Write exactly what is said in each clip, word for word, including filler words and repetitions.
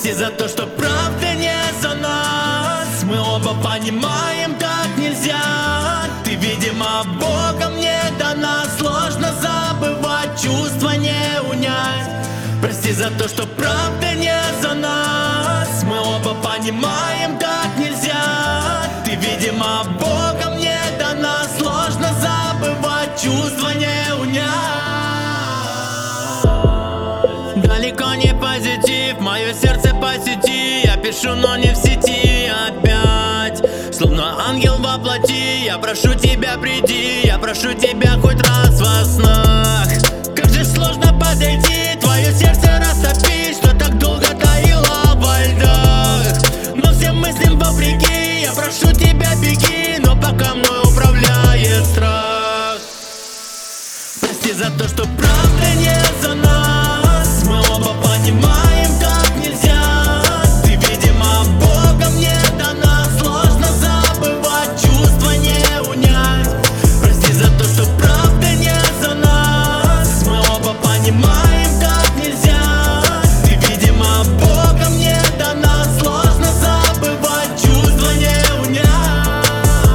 Прости за то, что правда не за нас. Мы оба понимаем, так нельзя. Ты, видимо, Богом не дана. Сложно забывать, чувства не унять. Прости за то, что правда не за нас. Мы оба понимаем, так нельзя. Ты, видимо, Богом не дана. Сложно забывать, чувства не унять. Далеко не позитив, мое сердце по сети. Я пишу, но не в сети опять. Словно ангел во плоти, я прошу тебя, приди. Я прошу тебя хоть раз во снах. Как же сложно подойти, твое сердце растопить, что так долго таило во льдах. Но всем мыслям вопреки, я прошу тебя, беги. Но пока мной управляет страх. Прости за то, что правда не за нас. Мы оба понимаем, так нельзя. Ты, видимо, Богом не дана. Сложно забывать, чувства не унять. Прости за то, что правда не за нас. Мы оба понимаем, так нельзя. Ты, видимо, Богом не дана. Сложно забывать, чувства не унять.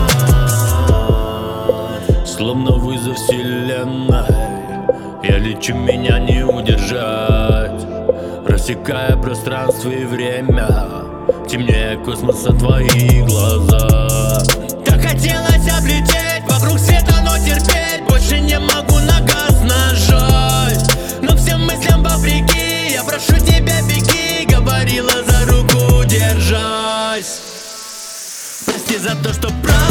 Словно вызов вселенной, я лечу, меня не удержать. Рассекая пространство и время, темнее космоса твои глаза. Так хотелось облететь вокруг света, но терпеть больше не могу, на газ нажать. Но всем мыслям вопреки, я прошу тебя, беги. Говорила, за руку держась. Прости за то, что правда